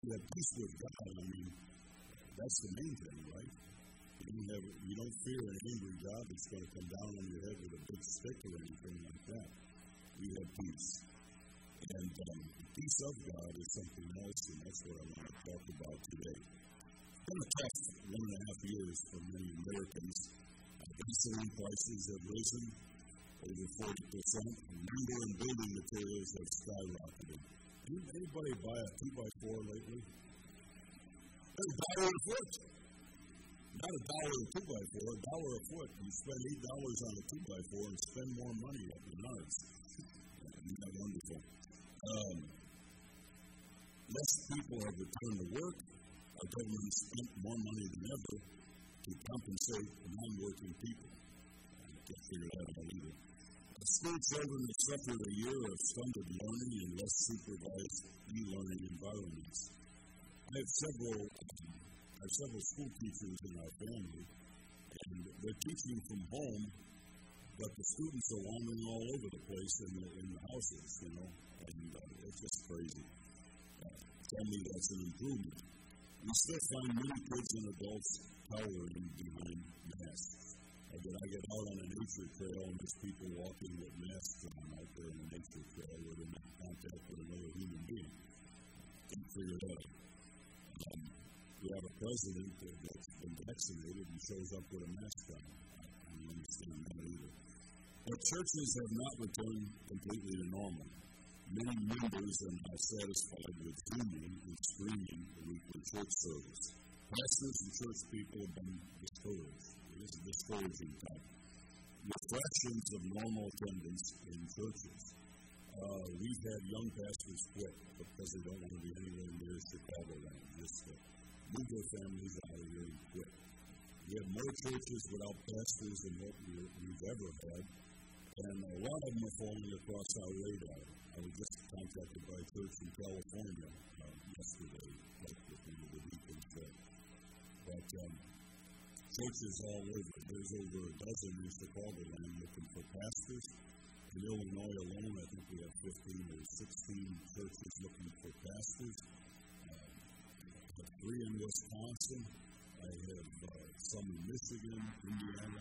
you have peace with God, I mean, that's the main thing, right? You don't fear an angry God that's going to come down on your head with a big stick or anything like that. You have peace. And the peace of God is something else, and that's what I want to talk about today. It's been a tough 1.5 years for many Americans. Gasoline prices have risen over 40%. Lumber and building materials have skyrocketed. Anybody buy a 2x4 lately? $1 a foot. Not $1 a 2x4, $1 a foot. You spend $8 on a 2x4 and spend more money at Menards. Isn't that wonderful? Less people have returned to work. Our government has spent more money than ever to compensate non-working people. I can't figure that out either. School children have suffered a year of stunted learning in less supervised e-learning environments. I have several school teachers in our family, and they're teaching from home, but the students are wandering all over the place in the houses, and it's just crazy. Tell me that's an improvement. We still find many kids and adults cowering behind masks. I get out on a nature trail and there's people walking with masks on out there on a nature trail where they're not in contact with another human being. Can't figure that out. We have a president that's been vaccinated and shows up with a mask on. I don't understand that either. But churches have not returned completely to normal. Many members are not satisfied with Zooming and streaming the weekly church service. Pastors and church people have been discouraged. It is a discouraging time. Reflections of normal attendance in churches. We've had young pastors quit because they don't want to be anywhere near Chicagoland. Just move their families out of here and quit. We have more churches without pastors than what we've ever had, and a lot of them are falling across our radar. I was just contacted by a church in California yesterday, like with one of the deacons there. But churches all over. There's over a dozen in Chicagoland looking for pastors. In Illinois alone, I think we have 15 or 16 churches looking for pastors. I have 3 in Wisconsin. I have some in Michigan, Indiana,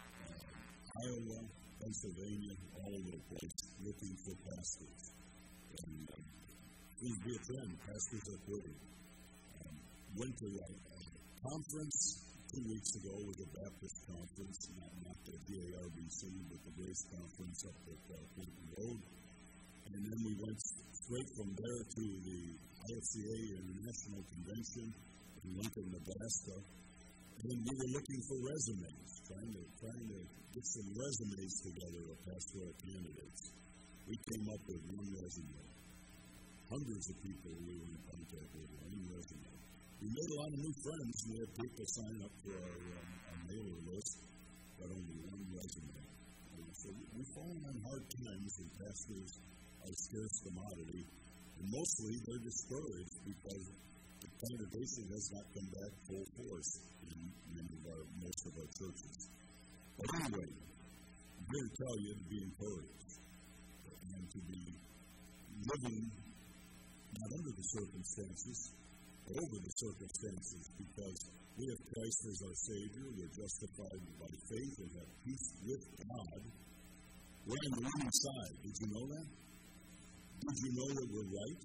Iowa, Pennsylvania, all over the place looking for pastors. And please be a trend. Pastors are quitting. Went to a conference 2 weeks ago. It was a Baptist conference, not the GARBC, but the Grace Conference up at Clinton Road. And then we went straight from there to the IFCA International Convention in Lincoln, Nebraska. And we were looking for resumes, trying to get some resumes together of pastoral candidates. We came up with 1 resume. Hundreds of people we were in contact with, 1 resume. We made a lot of new friends. We had people sign up for our mailer list, but only 1 resume. So we've fallen on hard times, and pastors are a scarce commodity. And mostly they're discouraged because the congregation has not come back full force in most of our churches. But anyway, I'm here to tell you to be encouraged and to be living not under the circumstances, but over the circumstances, because we have Christ as our Savior. We're justified by faith and have peace with God. We're on the winning side. Did you know that? Did you know that we're right?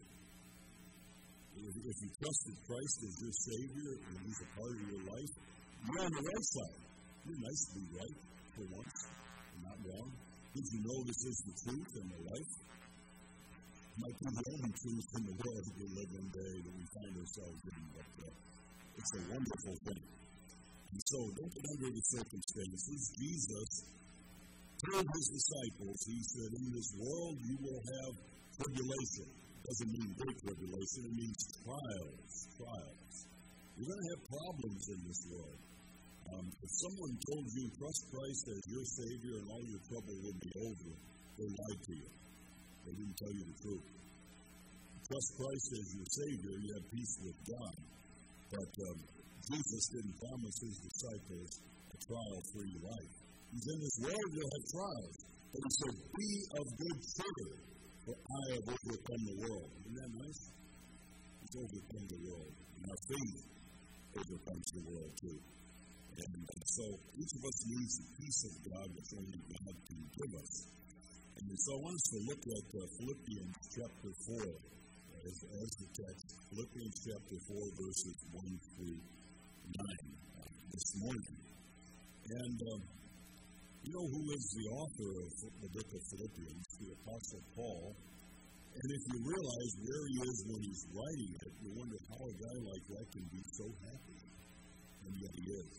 If you trusted Christ as your Savior and He's a part of your life, you're on the right side. You're nice to be right for once, not wrong. Did you know this is the truth and the life? It might be the only truth in the world that we live in day that we find ourselves in, but it's a wonderful thing. And so, don't get under the circumstances. Jesus told His disciples, He said, in this world you will have tribulation. Doesn't mean great tribulation, it means trials. You're going to have problems in this world. If someone told you trust Christ as your Savior and all your trouble will be over, they lied to you. They didn't tell you the truth. Trust Christ as your Savior, you have peace with God. But Jesus didn't promise His disciples a trial-free life. He said, in this world you'll have trials. But He said, be of good cheer, for I have overcome the world. Isn't that nice? overcome the world. And our faith overcomes the world too. And so each of us needs the peace of God which only God can give us. And so I want us to look at Philippians chapter 4 as the text. Philippians chapter 4 verses 1 through 9 this morning. And you know who is the author of the book of Philippians? The Apostle Paul. And if you realize where he is when he's writing it, you wonder how a guy like that can be so happy. And yet he is.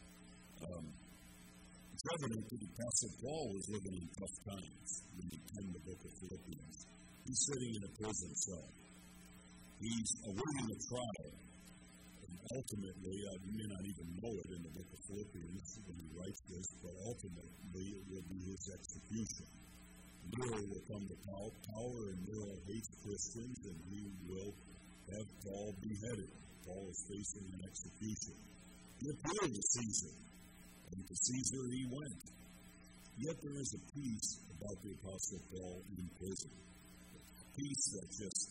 It's evident that the Apostle Paul was living in tough times when he penned the book of Philippians. He's sitting in a prison cell. He's awaiting a trial. And ultimately, you may not even know it in the book of Philippians when he writes this, but ultimately it will be his execution. Nero will come to power, and Nero hates Christians, and he will have Paul beheaded. Paul is facing an execution. He appealed to Caesar, and to Caesar he went. Yet there is a peace about the Apostle Paul in prison. Peace that just,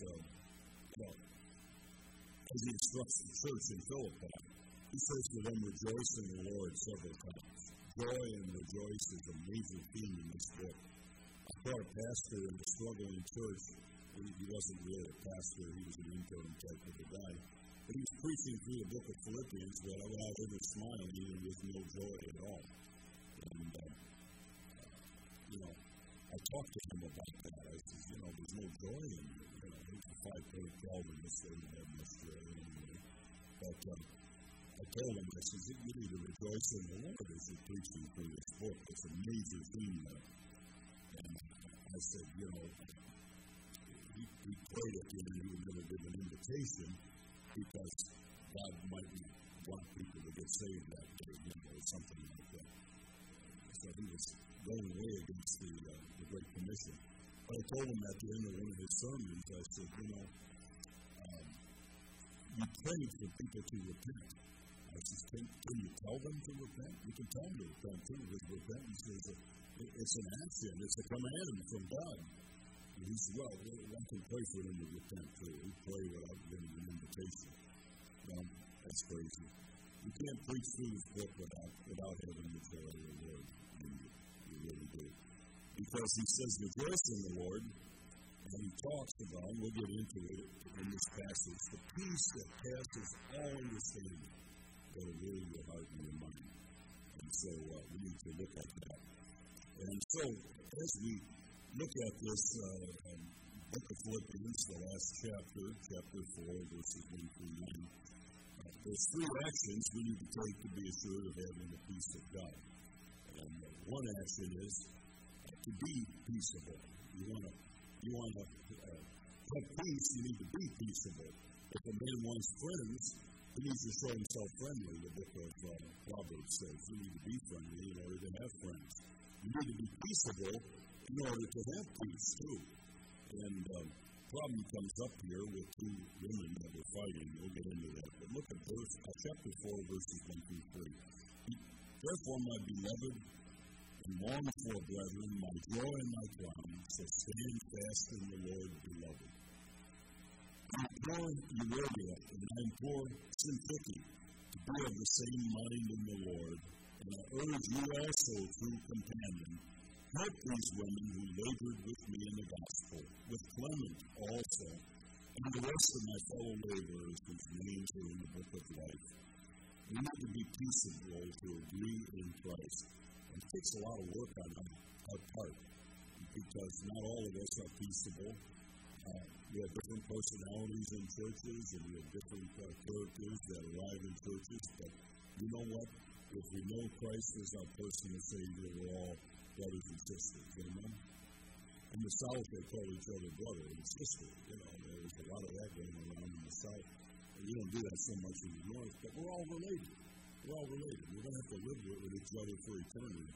as he instructs the church in Philippi, he says to them, rejoice in the Lord several times. Joy and rejoice is a major theme in this book. I taught a pastor in a struggling church. He wasn't really a pastor, he was an intern type of a guy. But he was preaching through the book of Philippians without ever smiling and with no joy at all. And, I talked to him about that. I said, there's no joy in you. He's a 5-point Calvinist in Australia anyway. But I told him, I said, you need to rejoice in the Lord as you're preaching through this book. It's a major theme there. And I said, he prayed at the end, he would never give an invitation because God might want people to get saved that day, or something like that. So he was going away against the Great Commission. But I told him at the end of one of his sermons, I said, you prayed for people to repent. I said, can you tell them to repent? You can tell them to repent too, because repentance is it's an action, it's a command from God. And he said, well, I can pray for them to repent too. We pray without giving an invitation. Well, that's crazy. You can't preach through this book without having the joy of the Lord. You really do. Because he says, rejoice in the Lord, and he talks about, and we'll get into it in this passage, the peace that passes all understanding that will rule your heart and your mind. And so we need to look at that. And so, as we look at this book of Philippians, the last chapter 4, verses 1 through 9, there's 3 actions we need to take to be assured of having the peace of God. And one action is to be peaceable. You want to have peace, you need to be peaceable. If a man wants friends, he needs to show himself friendly. The book of Proverbs says you need to be friendly in order to have friends. You need to be peaceable in order to have peace, too. And the problem comes up here with 2 women that were fighting. We'll get into that. But look at chapter 4, verses 1 through 3. Therefore, my beloved and longed for brethren, my joy and my crown, so stand fast in the Lord, beloved. I implore Euodia and I implore Syntyche to be of the same mind in the Lord, and I urge you also, true companion, help these women who labored with me in the gospel, with Clement also, and the rest of my fellow laborers whose names are in the book of life. We need to be peaceable to agree in Christ. And it takes a lot of work on our part, because not all of us are peaceable. We have different personalities in churches, and we have different characters that arrive in churches, but you know what? If we know Christ as our personal Savior, we're all brothers and sisters, amen? In the South, they call each other brother and sister. There's a lot of that going around in the South. And we don't do that so much in the North, but we're all related. We're all related. We're going to have to live with each other for eternity.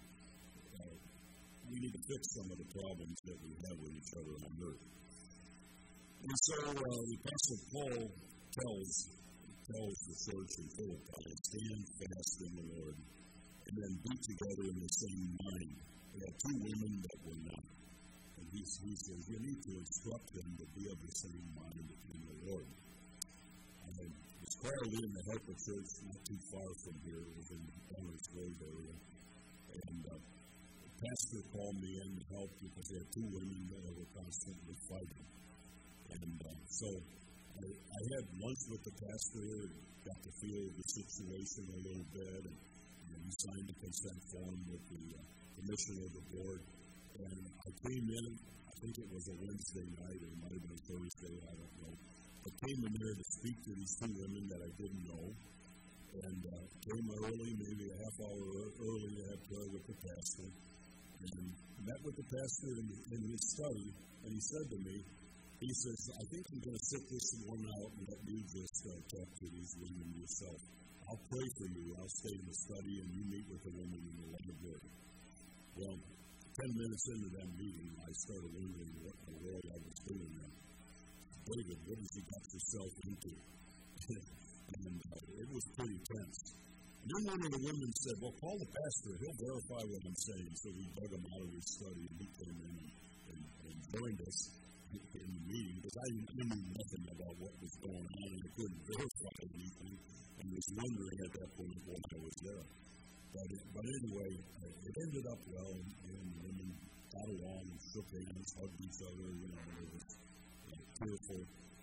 We need to fix some of the problems that we have with each other on earth. And so the Apostle Paul tells the church in Philippi, stand fast in the Lord, and then be together in the same mind. There are 2 women that were not. And he says, you need to instruct them to be of the same mind in the Lord. was called in to help a church not too far from here. It was in the Downers Road area. And the pastor called me in to help because they had two women that were constantly fighting. And so I had lunch with the pastor, got to feel the situation a little bit, and he signed a consent form with the commissioner of the board. And I came in, I think it was a Wednesday night, or it might have been a Thursday, I don't know. I came in there to speak to these two women that I didn't know, and came early, maybe a half hour early, to have prayer with the pastor, and met with the pastor in his study, and he said to me, he says, I think I'm going to sit this one out and let you just talk to these women yourself. I'll pray for you, I'll stay in the study, and you meet with the women in the library. Well, 10 minutes into that meeting, I started wondering what in the world I was doing there. David, what has you got yourself into? And it was pretty tense. And then one of the women said, well, call the pastor, he'll verify what I'm saying. So we dug him out of his study, and he came in and joined us in the meeting, because I knew nothing about what was going on, and I couldn't verify anything, and was wondering at that point why I was there. But anyway, it ended up well, and the women got along and shook hands, hugged each other, it was tearful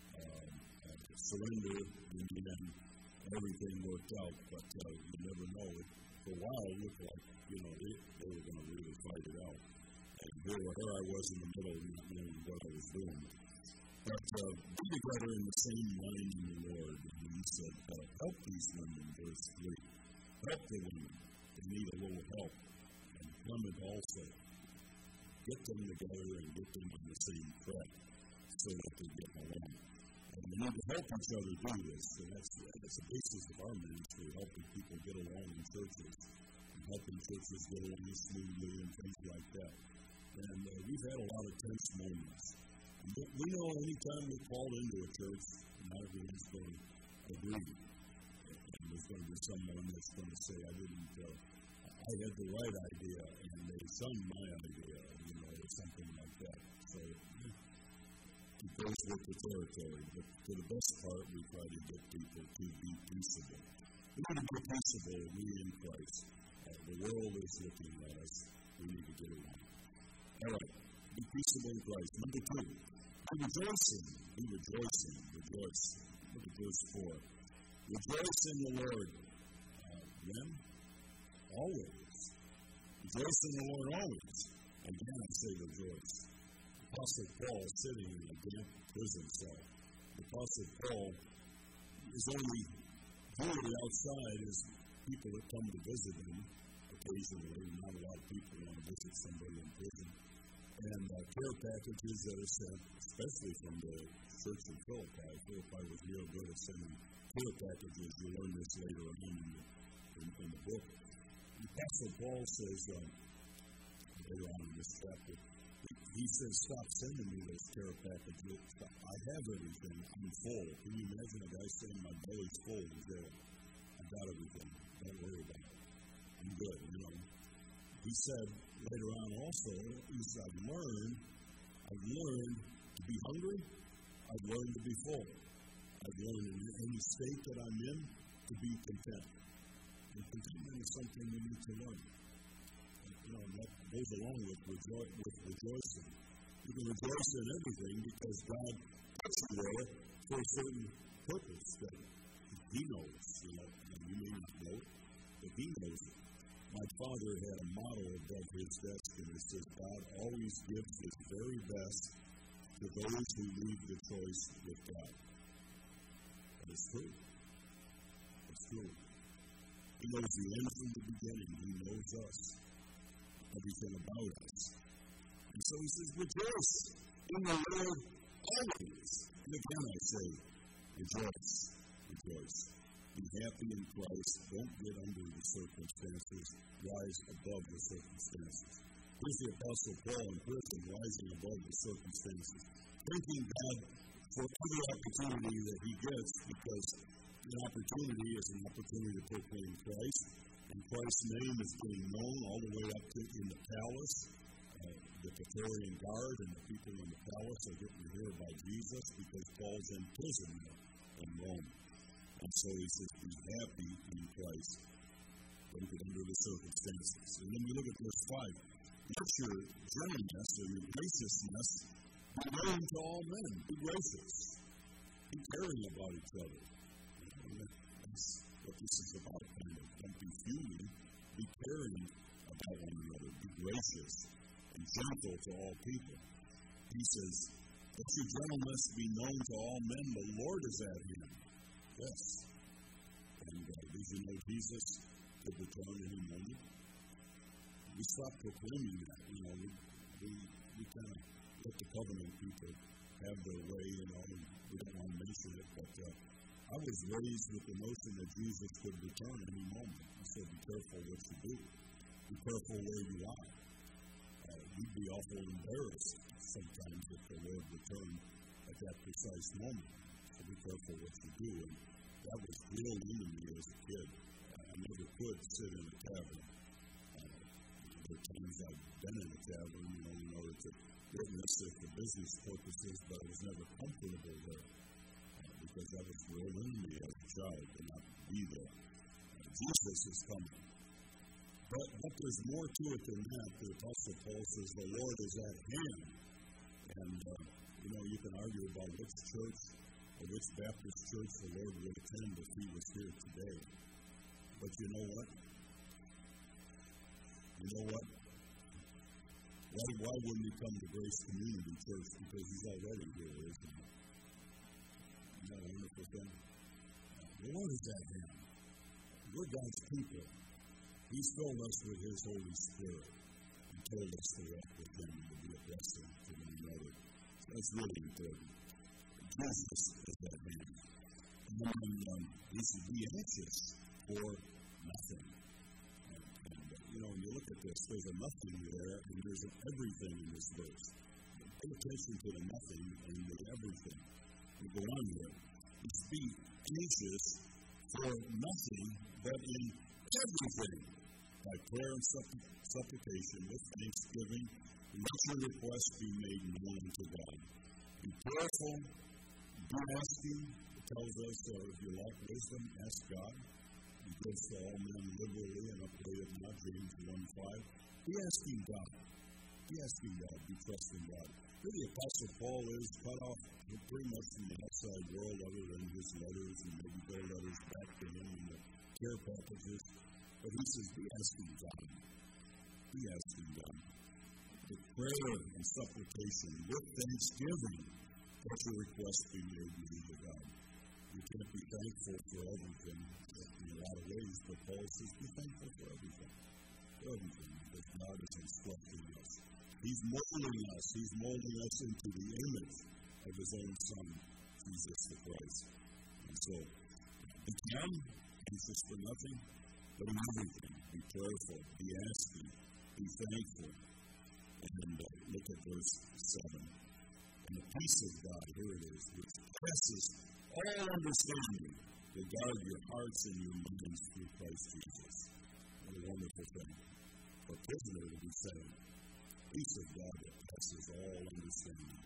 surrender, and then everything worked out, but you never know. For a while, it looked like, they were going to really fight it out. And here I was in the middle, not knowing what I was doing. But we together in the same mind in the Lord, and he said, help these women, verse 3. Help the women. They need a little help. And Clement also. Get them together and get them on the same track so that they get along. And we need to help each other do this. And that's the basis of our ministry, helping people get along in churches, and helping churches get along smoothly and things like that. And we've had a lot of tense moments. And we know anytime we're called into a church, not everyone's going to agree. And there's going to be someone that's going to say, I had the right idea, and they shunned my idea, or something like that. So it goes with the territory. But for the best part, we try to get people to be peaceable. We need to be peaceable, we in Christ. The world is looking at us. We need to get along. All right, be peaceable in Christ. Number 2, be rejoicing. Be rejoicing. Rejoice. Look at verse 4. Rejoice in the Lord. When? Always. Rejoice in the Lord always. Again, I say rejoice. Apostle Paul sitting in a damp prison cell. Apostle Paul is only viewed outside as people that come to visit him occasionally. Not a lot of people want to visit somebody in prison. And care packages that are sent, especially from the church in Philippi. Philippi was real good at sending care packages. You'll learn this later on in the book. Apostle Paul says, later on in this chapter, he says, stop sending me those care packages. I have everything. I'm full. Can you imagine a guy saying, my belly's full? He's there. I've got everything. Don't worry about it. I'm good, He said later on also, I've learned to be hungry. I've learned to be full. I've learned in any state that I'm in to be content. And contentment is something we need to learn. That goes along with rejoicing. You can rejoice in everything because God puts you there for a certain purpose that He knows. You may not know it, but He knows it. My father had a motto above his desk, and it says, God always gives His very best to those who leave the choice with God. And it's true. It's true. He knows the end from the beginning. He knows us. Everything about us. And so he says, rejoice in the Lord always. And again I say, rejoice. Rejoice. Be happy in Christ. Don't get under the circumstances. Rise above the circumstances. Here's the Apostle Paul in prison, rising above the circumstances. Thanking God for every opportunity that he gets, because an opportunity is an opportunity to proclaim Christ. And Christ's name is being known all the way up to in the palace. The Praetorian Guard and the people in the palace are getting to hear about Jesus because Paul's in prison in Rome. And so he says, be happy in Christ. Don't get under the circumstances. And then we look at verse 5. Let your gentleness or your graciousness be known to all men. Be gracious. Be caring about each other. That's what this is about. Don't be fuming. Be caring about one another. Be gracious and gentle to all people. He says, let your gentleness be known to all men. The Lord is at hand. Yes. And did you know Jesus could return any moment? We stopped proclaiming that. We kind of let the covenant people have their way, and we don't want to mention it. But I was raised with the notion that Jesus could return any moment. So be careful what you do. Be careful where you are. You'd be awful embarrassed sometimes if the Lord returned at that precise moment. So be careful what you do. And that was drilled into me as a kid. I never could sit in a tavern. There are times I've been in a tavern, in order to witness it for business purposes, but I was never comfortable there because that was drilled into me as a child to not be there. Jesus is coming. But there's more to it than that. The Apostle Paul says the Lord is at hand. And, you can argue about which church or which Baptist church the Lord would attend if he was here today. But you know what? Why wouldn't he come to Grace Community Church? Because he's already here, isn't he? Isn't that a wonderful thing? The Lord is at hand. We're God's people. He's filled us with his Holy Spirit and told us to walk with him and to be a blessing to one another. So that's really important. Jesus is at hand. And we should be anxious for nothing. When you look at this, there's a nothing there, and there's an everything in this verse. Pay attention to the nothing and the everything. We go on here. We should be anxious for nothing, but in everything, by prayer and supplication, with thanksgiving, let your requests be made known to God. Be prayerful, be asking. It tells us, if you lack wisdom, ask God. He gives to all men liberally and upbraideth not, James 1:5. Be asking God. Be asking God. Be trusting God. Here the Apostle Paul is cut off pretty much from the outside world other than his letters and maybe their letters back to him and the care packages. But he says, be asking God. Be asking God. With prayer and supplication, with thanksgiving, let your request be made to God. You can't be thankful for everything in a lot of ways, but Paul says be thankful for everything. Everything, because God is instructing us. He's molding us. He's molding us into the image of his own Son, Jesus the Christ. And so, be calm, anxious for nothing, but in everything. Be prayerful, be asking, be thankful. And look at verse 7. And the peace of God, here it is, which passes all understanding, will guard your hearts and your minds through Christ Jesus. What a wonderful thing. For a prisoner to be saved. Peace of God that passes all understanding.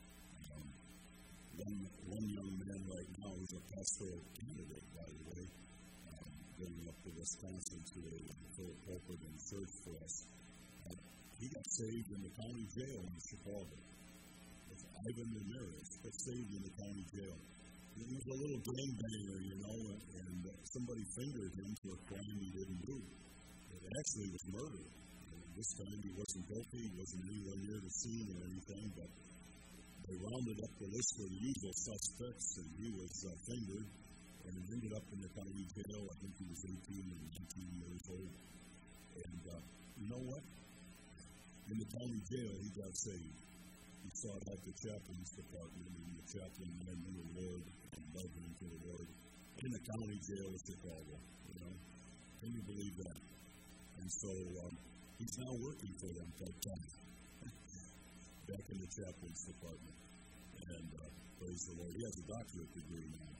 One young man right now is a pastoral candidate, by the way, going up to Wisconsin to fill a pulpit and church for us. He got saved in the county jail in Chicago. Ivan Ramirez got saved in the county jail. He was a little gangbanger, and somebody fingered him for a crime he didn't do. It actually was murder. This time he wasn't guilty, he wasn't anywhere near the scene or anything, but they rounded up the list of the usual suspects, and he was fingered, and he ended up in the county jail. I think he was 18 or 19 years old. And you know what? In the county jail, he got saved. He sought out the chaplain's department, and the chaplain led him to the Lord and led him to the Lord in the county jail of Chicago. Can you believe that? And so he's now working for them part-time, back in the chaplain's department. And praise the Lord. He has a doctorate degree now.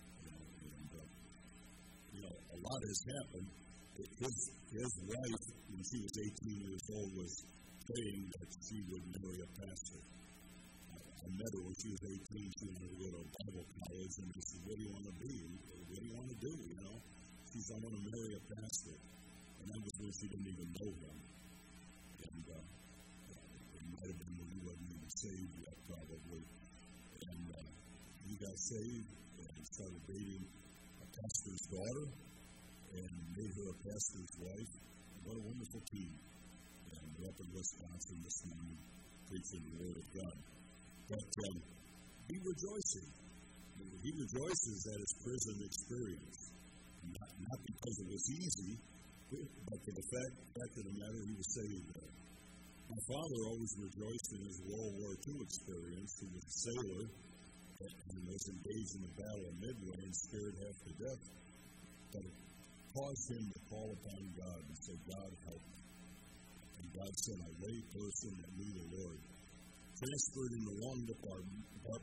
A lot has happened. His wife, when she was 18 years old, was saying that she would marry a pastor. I I met her when she was 18. She wanted to go to Bible college, and I said, what do you want to be? What do you want to do, you know? She said, I want to marry a pastor. And that was when she didn't even know him. And it might have been when he wasn't even saved yet, probably. And he got saved and started dating a pastor's daughter and made her a pastor's wife. What a wonderful team. And we're up in Wisconsin this morning preaching the Word of God. But be rejoicing. He rejoices at his prison experience. Not because it was easy, but for the fact of the matter, he was saved there. My father always rejoiced in his World War II experience. He was a sailor and was engaged in the Battle of Midway and scared half to death. But it caused him to call upon God and say, God, help me. And God sent a lay person that knew the Lord. Transferred in the wrong department,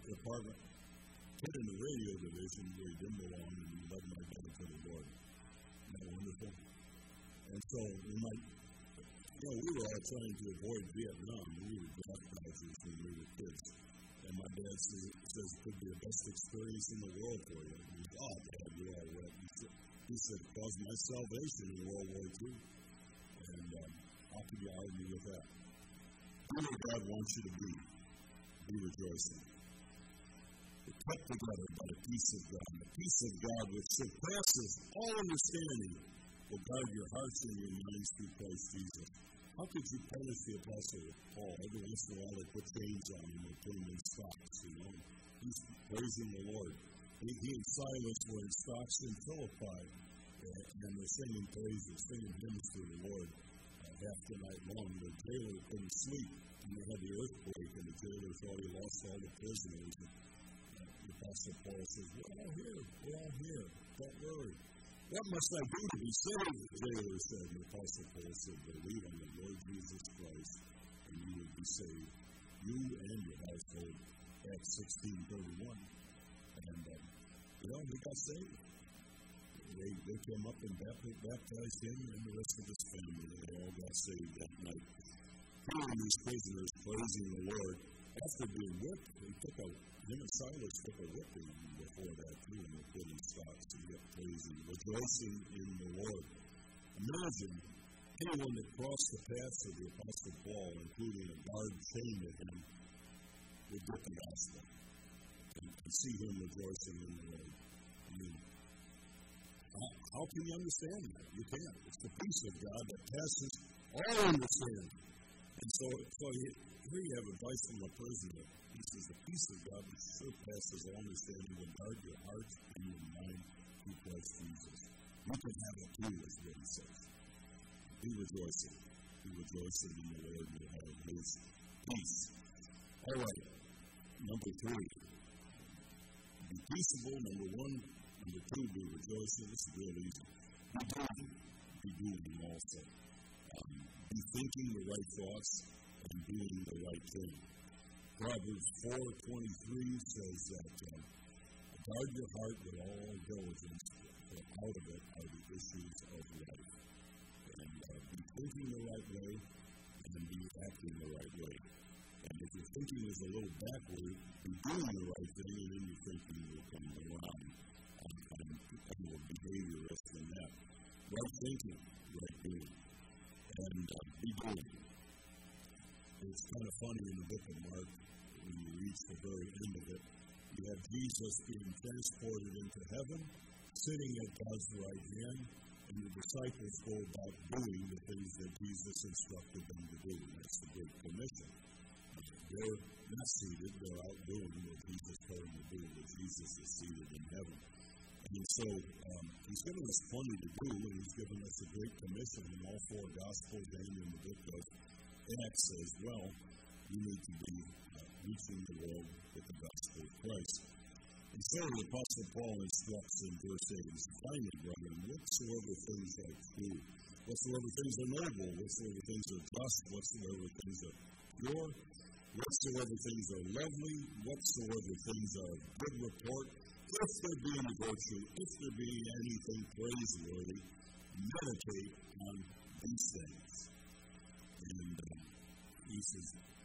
put in the radio division where he didn't belong, and he led my dad to the Lord. Isn't that wonderful? And so we were all trying to avoid Vietnam. We were draft dodgers when we were kids. And my dad says it could be the best experience in the world for you. And he said, oh, Dad, you're all wet. He said, it caused my salvation in World War II. And how could you argue with that? Be where God wants you to be. Be rejoicing. We're kept together by the peace of God. The peace of God, which surpasses all understanding, will guard your hearts and your minds through Christ Jesus. How could you punish the Apostle Paul? Every once in a while they put chains on him and put him in stocks, you know. He's praising the Lord. He and Silas were in stocks in Philippi, and they're singing praises, singing hymns to the Lord half the night long. The jailer couldn't sleep, and they had the earthquake, and the jailer thought he lost all the prisoners. The Apostle Paul says, we're all here, don't worry. What must I do to be saved? The jailer said. And the Apostle Paul said, believe on the Lord Jesus Christ, and you will be saved, you and your household. Acts 16:31. And, he got saved. They came up and baptized him and the rest of his family. They all got saved that night. Hearing these prisoners praising the Lord, after being whipped, him and Silas took a whipping before that too, and they put in stocks and kept praising, rejoicing in the Lord. Imagine anyone that crossed the path of the Apostle Paul, including a guard chained to him, would get the gospel and see him rejoicing in the Lord. I mean, how can you understand that? You can't. It's the peace of God that passes all understanding. And so here you have advice from a prisoner. He says, the peace of God that surpasses all understanding will guard your heart and your mind through Christ Jesus. You can have it too, is what he says. Be rejoicing. Be rejoicing in the Lord and have his peace. All right. Number 3. Be peaceable, number 1. Number 2, be rejoicing. This is real easy. Be doing also. Be thinking the right thoughts and doing the right thing. Proverbs 4:23 says that guard your heart with all diligence, for out of it are the issues of life. And be thinking the right way and be acting the right way. And if your thinking is a little backward, be doing the right thing, and then your thinking will come around. And more behaviorist than that. Right thinking, right doing. And be doing. It's kind of funny in the book of Mark, when you reach the very end of it, you have Jesus being transported into heaven, sitting at God's right hand, and the disciples go about doing the things that Jesus instructed them to do. That's the Great Commission. They're not seated, they're out doing what Jesus told them to do, but Jesus is seated in heaven. And so he's given us plenty to do, and he's given us a great commission in all 4 Gospels and in the book of Acts as well. We need to be reaching the world with the gospel of Christ. And so the Apostle Paul instructs in verse 8, he says, finally, brethren, whatsoever things are true, whatsoever things are noble, whatsoever things are just, whatsoever things are pure, whatsoever things are lovely, whatsoever things are of good report, if there be any virtue, if there be anything praiseworthy, meditate on these things. And he says,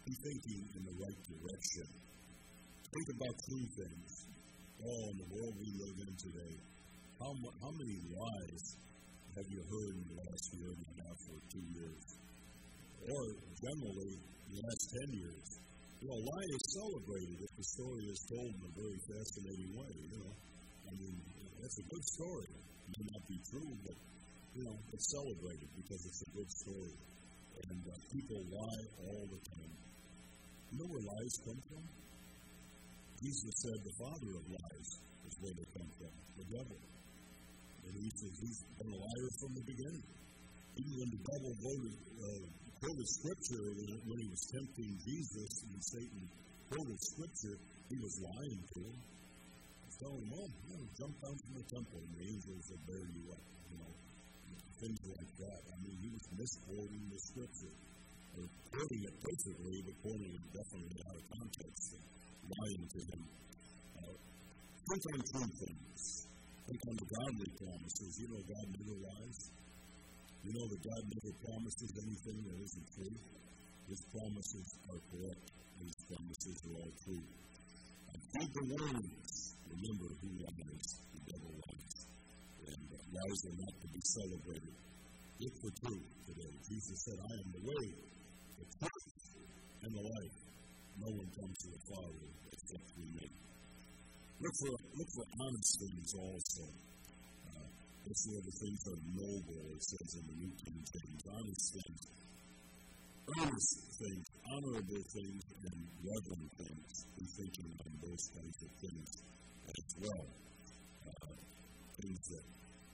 be thinking in the right direction. Think about three things. Oh, in the world we live in today, how many lies have you heard in the last year and a half or 2 years? Or generally, the last 10 years? You know, a lie is celebrated if the story is told in a very fascinating way, you know. I mean, that's a good story. It may not be true, but, you know, it's celebrated because it's a good story. And people lie all the time. You know where lies come from? Jesus said the father of lies is where they come from, the devil. And he says he's been a liar from the beginning. Even when the devil quoted Scripture, when he was tempting Jesus and Satan quoted Scripture, he was lying to him. He was telling him, jump down from the temple and the angels will bear you up. You know, things like that. I mean, he was misquoting the Scripture. Or quoting it perfectly, but quoting it definitely out of context. Lying to him. Think on three things. Think on the godly promises. You know God never lies. You know that God never promises anything that isn't true. His promises are correct. His promises are all true. And think the warnings. Remember who lies. The devil lies. And lies are not to be celebrated. Look for truth today. Jesus said, I am the way, the truth, and the life. No one comes to the Father except through me. Look for honest things also. This is where the things are noble, it says in the New King James. Honest things, earnest things, honorable things, and reverent things. Be thinking on those kinds of things as well. Things that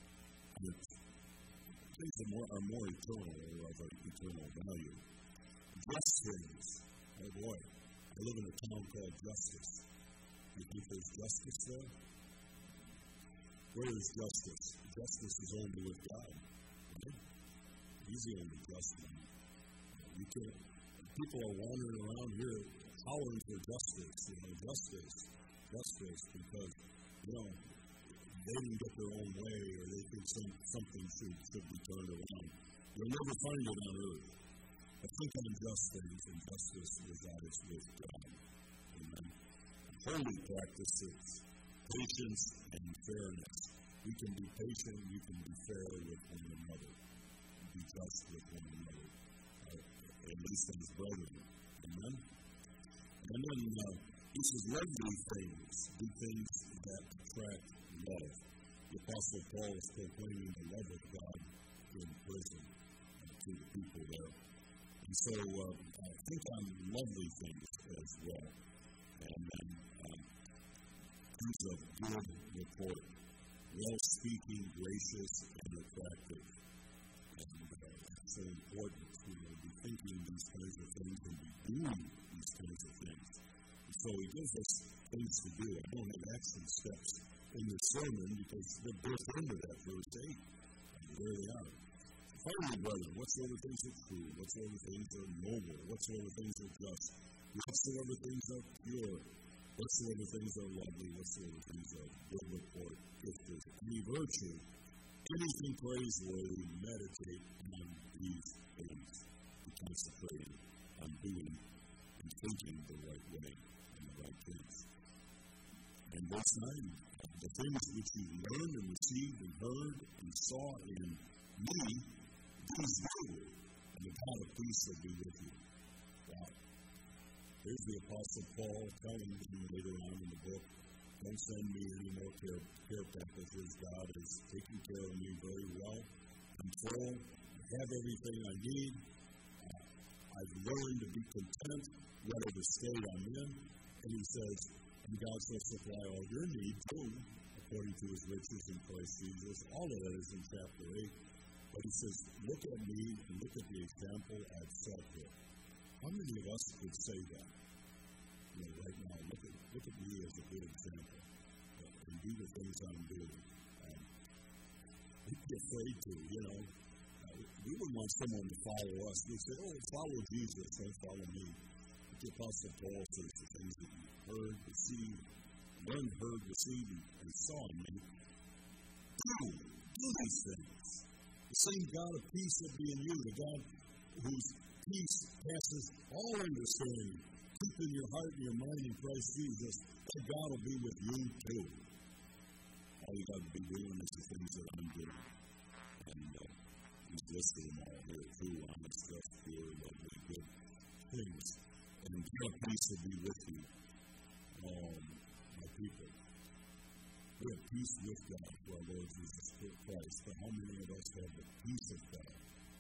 are more eternal or of eternal value. Just things. Oh boy. I live in a town called Justice. You think there's justice there? Where is justice? Justice is only with God. Right? He's the only just one. People are wandering around here hollering for justice, justice, because, they didn't get their own way or they think something should be turned around. You'll never find it on earth. I think on just things, and justice resides with God. Amen. Holy practices, patience and fairness. We can be patient, we can be fair with one another, be just with one another, at least as brethren. Amen. And then he says, lovely things, do things that attract love. The Apostle Paul is proclaiming the love of God in prison to the people there. And so, think on lovely things as well. And then, things of good report. Well-speaking, gracious, and attractive. And it's so important to be thinking these kinds of things and be doing these kinds of things. And so he gives us things to do. I don't have action steps in this sermon because they're built into that verse 8. And there they are. Finally, brethren, whatsoever things are true, whatsoever things are noble, whatsoever things are just, whatsoever things are pure, whatsoever things are lovely, whatsoever things are good report, if there's any virtue, anything praiseworthy, meditate on these things, concentrating on doing and thinking the right way and the right things. And verse 9, the things which you learned and received and heard and saw in me, these do, and the God of peace shall be with you. Wow. Here's the Apostle Paul telling me later on in the book, don't send me any more care packages. God is taking care of me very well. I'm full. I have everything I need. I've learned to be content, whatever state I'm in. And he says, and God shall supply all your needs too, according to his riches in Christ Jesus. All of that is in chapter 8. But he says, look at me and look at the example I've set here. How many of us could say that? Right now, look at me as a good example and do the things I'm doing. We'd be afraid to, we wouldn't want someone to follow us. We'd say, follow Jesus, don't follow me. But the Apostle Paul says the things that you heard, received, learned, heard, received, and saw in me, do these things. The same God of peace will be in you, the God whose peace passes all understanding. Keeping your heart and your mind in Christ Jesus, that God will be with you too. All you got to be doing is the things that I'm doing. And he's listed them all here too, honest stuff, pure, lovely, good things. And God peace will be with you, my people. We have peace with God through our Lord Jesus Christ. But how many of us have the peace of God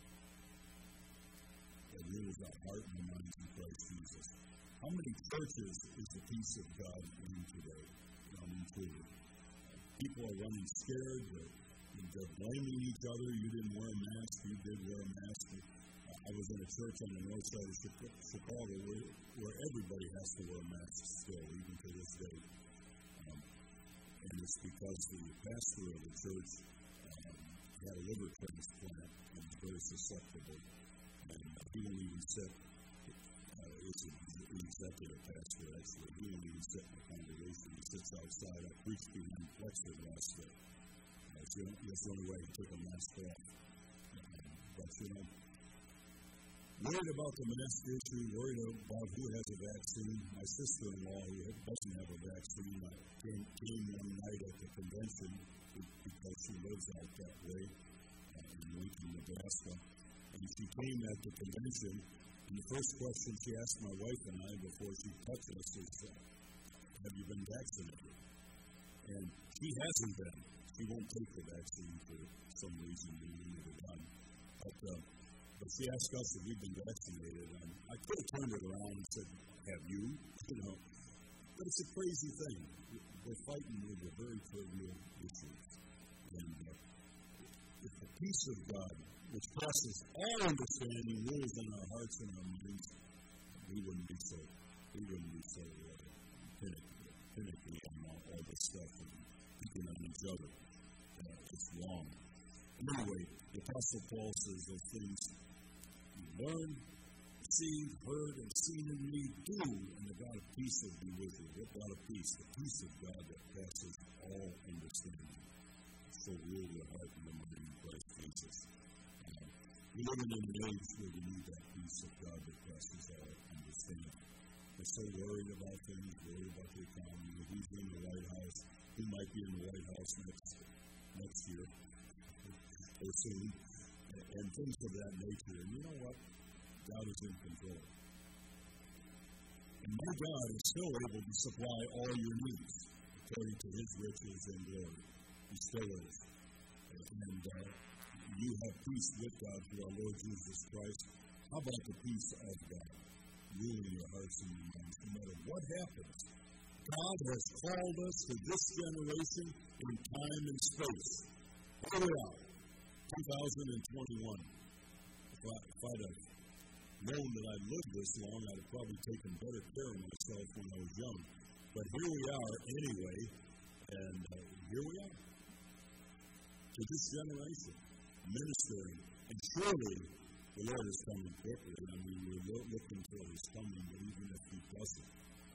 that rules our heart and our minds in Christ Jesus? How many churches is the peace of God in today? People are running scared. They're blaming each other. You didn't wear a mask. You did wear a mask. I was in a church on the north side of Chicago where everybody has to wear a mask still, even to this day. And it's because the pastor of the church had a liver transplant and was very susceptible. And he won't even sit. He's an executive pastor, actually. He won't even sit in the congregation. He sits outside. I preached behind plexiglass there. That's the only way to take a mask off. But, worried about the mask issue, worried about who has a vaccine. My sister-in-law, who doesn't have a vaccine, came one night at the convention because she lives out that way in Lincoln, Nebraska. And she came at the convention, and the first question she asked my wife and I before she touched us is, have you been vaccinated? And she hasn't been. She won't take the vaccine for some reason we never done. But she asked us if we've been vaccinated, and I could have turned it around and said, have you? But it's a crazy thing. We're fighting with a very trivial issue. And if the peace of God, which passes all understanding, rules in our hearts and our minds, we wouldn't be so finicky on all this stuff and picking on each other. It's wrong. Anyway, the Apostle Paul says those things you learn, see, heard, and seen in me, do, and the God of peace will be with you. What God of peace? The peace of God that passes all understanding. So rule your heart and your mind in Christ Jesus. We live in an age where we need that peace of God that passes all understanding. We're so worried about things, worried about the economy. Who's in the White House? Who might be in the White House next year or soon? And things of that nature. And you know what? God is in control. And my God is still able to supply all your needs according to His riches and glory. He still is. And you have peace with God through our Lord Jesus Christ. How about the peace of God ruling your hearts and your minds? No matter what happens, God has called us to this generation in time and space. Here we are, 2021. If I'd have known that I'd lived this long, I'd have probably taken better care of myself when I was young. But here we are anyway, and here we are. To this generation, ministering. And surely the Lord is coming quickly. I mean, we're looking for His coming, but even if He doesn't,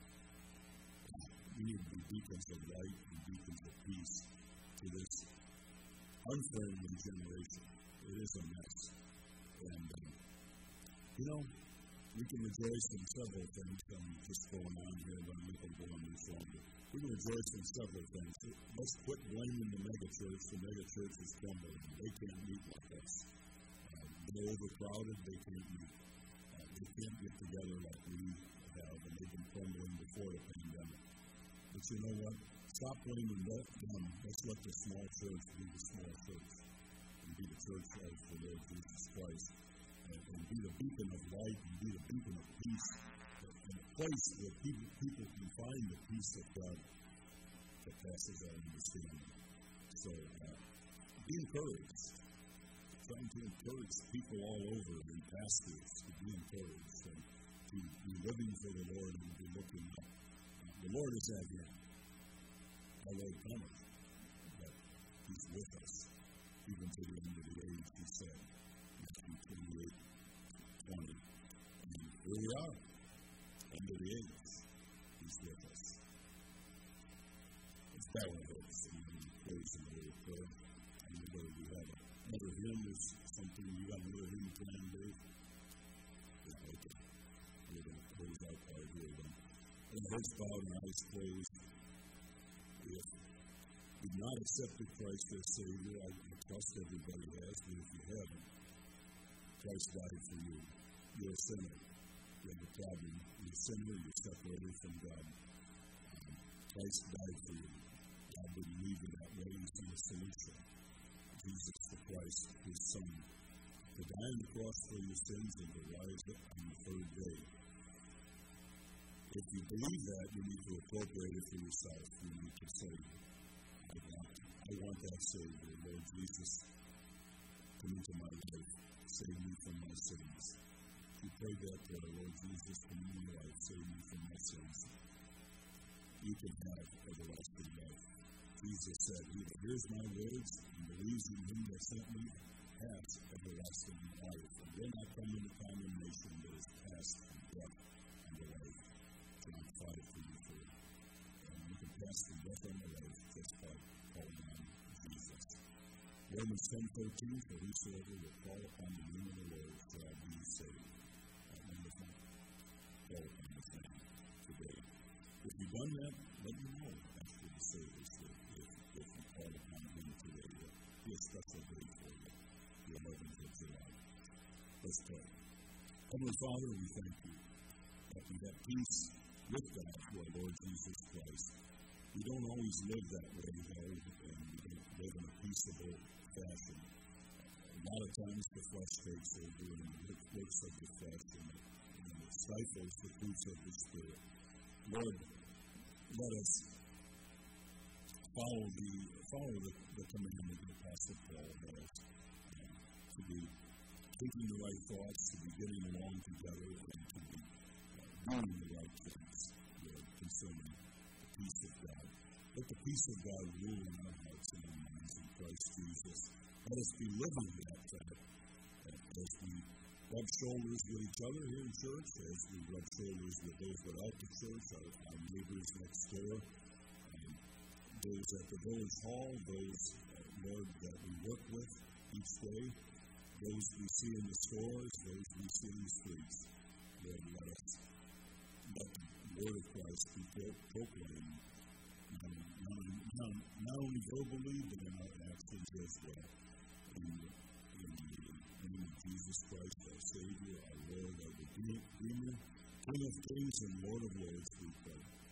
we need to be beacons of light and beacons of peace to this unfriendly generation. It is a mess. And, we can rejoice in several things. I'm just going on here, but I'm not going to go on this longer. We can rejoice in several things. Let's quit blaming the megachurch. The megachurch is crumbling. They can't meet like us. They're overcrowded. They can't meet. They can't get together like we have, and they've been crumbling before the pandemic. But you know what? Stop blaming them. Let's let the small church be the small church and be the church of the Lord Jesus Christ. And be the beacon of light and be the beacon of peace in a place where people can find the peace of God that passes our understanding. So be encouraged. Trying to encourage people all over and pastors to be encouraged and to be living for the Lord and be looking up. The Lord is at hand. Our Lord cometh, but He's with us even to the end of the age, He said. Matthew 28:20. And here we are, end of the age. He's with us. Let's bow our heads and praise Him with a prayer. And whether we have another hymn is something you got another hymn planned, Dave? Yeah, okay. With heads bowed and eyes closed, if you've not accepted Christ as Savior, I trust everybody has, but if you haven't, Christ died for you. You're a sinner. You have a problem. You're a sinner. You're separated from God. Christ died for you. God didn't leave you that way. He's the solution. Jesus the Christ, His Son, to die on the cross for your sins and to rise up on the third day. If you believe that, you need to appropriate it for yourself. You need to say, I want that Savior. Lord Jesus, come into my life. Save me from my sins. If you pray that prayer, Lord Jesus, come into my life. Save me from my sins. You can have everlasting life. Jesus said, "Whoever hears my words and believes in Him that sent me has everlasting life, and will not come into condemnation, but is passed from death unto life." John 5:34. And you can pass from death unto life just by calling on Jesus. Romans 10:13, for whosoever will call upon the name of the Lord shall be saved. Call upon His name today. If you've done that, let me know after the service if you call upon Him today. Be a special day for you. Your 11th of July. Let's pray. Heavenly Father, we thank you that we have peace with God through our Lord Jesus Christ. We don't always live that way, Lord, and we don't live in a peaceable fashion. A lot of times the flesh takes over and it works of the flesh and it stifles the fruits of the Spirit. Lord, let us follow the commandment that Apostle Paul has to be thinking the right thoughts, to be getting along together, and to be doing the right things, Lord, concerning the peace of God. Let the peace of God rule in our hearts and our minds in Christ Jesus. Let us be living that as we rub shoulders with each other here in church, as we rub shoulders with those without the church, our neighbors next door, those at the village hall, those, Lord, that we work with each day, those we see in the stores, those we see in the streets. Lord, let the word of Christ be proclaimed, not only verbally, but in our actions as well. In the name of Jesus Christ, our Savior, our Lord, our Redeemer, King of Kings and Lord of Lords, we pray.